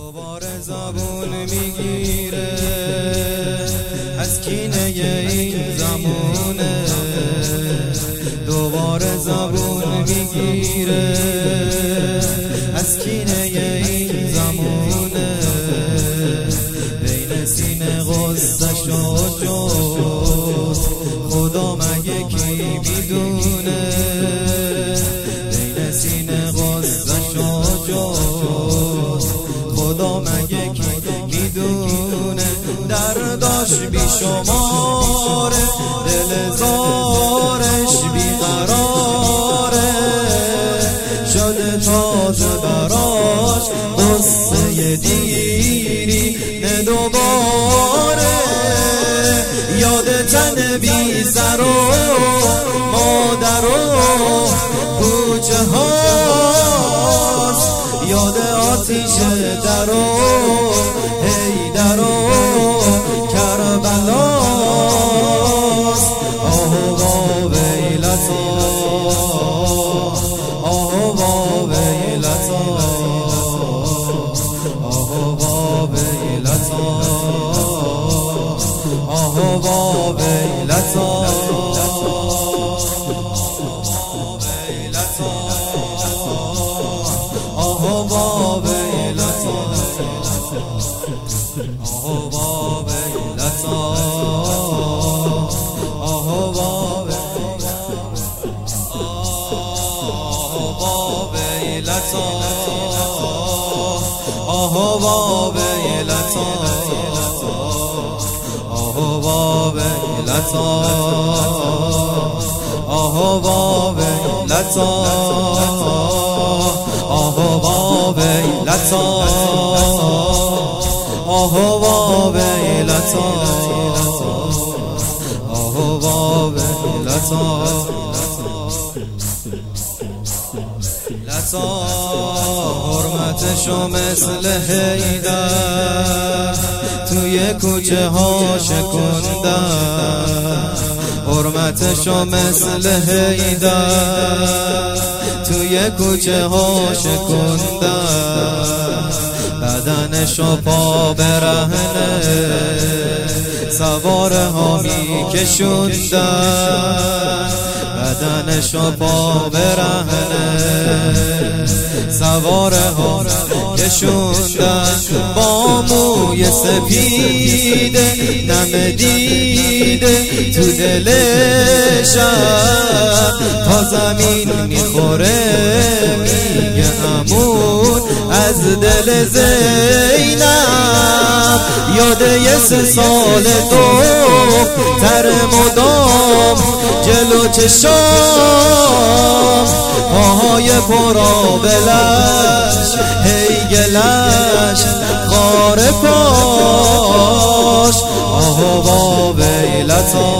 دوباره زبون میگیره از کینه این زمونه، دوباره زبون میگیره از کینه این زمونه، بین سینه غصه‌ش و جوز خدا مگه کی میدونه، بین سینه غصه‌ش و جوز خدا مگه کی میدونه، درداش بیشماره دل زارش بیقراره، شده تازه براش قصه دیری نه دوباره، یاد تن بی سر و مادر و کوچه هاست، یاد آتیش در و حیدر و کربلاست، آه وا ویلتا آه وا ویلتا آه وا ویلتا آه وا ویلتا آه وا ویلتا آه وا ویلتا آه وا ویلتا آه وا ویلتا آه وا ویلتا آه وا ویلتا آه وا ویلتا آه وا ویلتا آه وا ویلتا لتا حرمتشو مثل حیدر توی کوچه ها شکندن، حرمتشو مثل حیدر توی کوچه ها شکندن، بدنشو پا برهنه سواره ها میکشوندن، بدنشو پا برهنه سواره ها کشوندن، با موی سپیده نم دیده تو دلشم تا زمین میخوره، میگه همون از دل زینب، یاد یه 3 سال دختر مدام جلو چشام، پاهای پرآبلش هی گلش خار پاش، آه وا ویلتا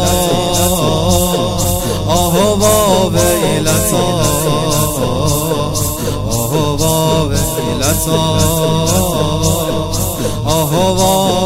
آه وا ویلتا آه وا ویلتا آه وا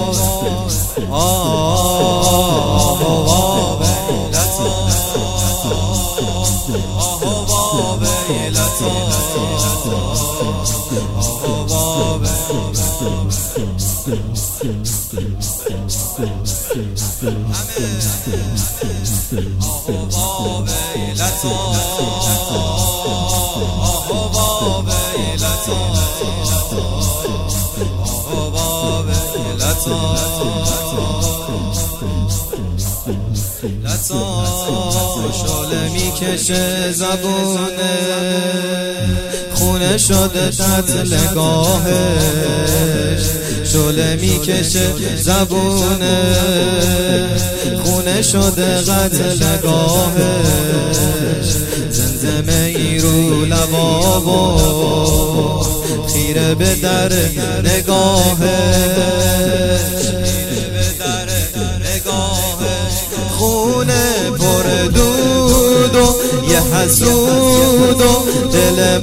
لتا شعله میکشه زبونه خونه شده قتلگاهش، شعله میکشه زبونه خونه شده قتلگاهش، زمزمه ای رو لباب و خیره به در نگاهش، خونه پر دود و یه حسود و دل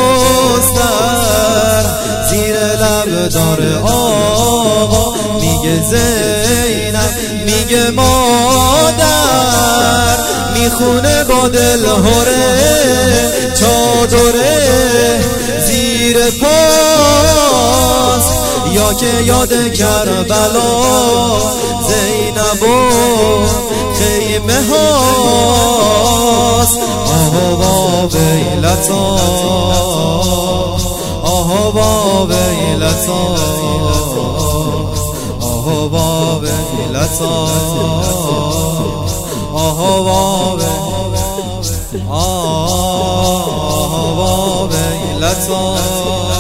مستر زیر لب داره آقا، میگه زینب میگه مادر، میخونه با دل هره چادره زیر پاس، یا که یاد کربلا زینب و خیمه هاست آها ویلتا آها ویلتا آها ویلتا آها ویلتا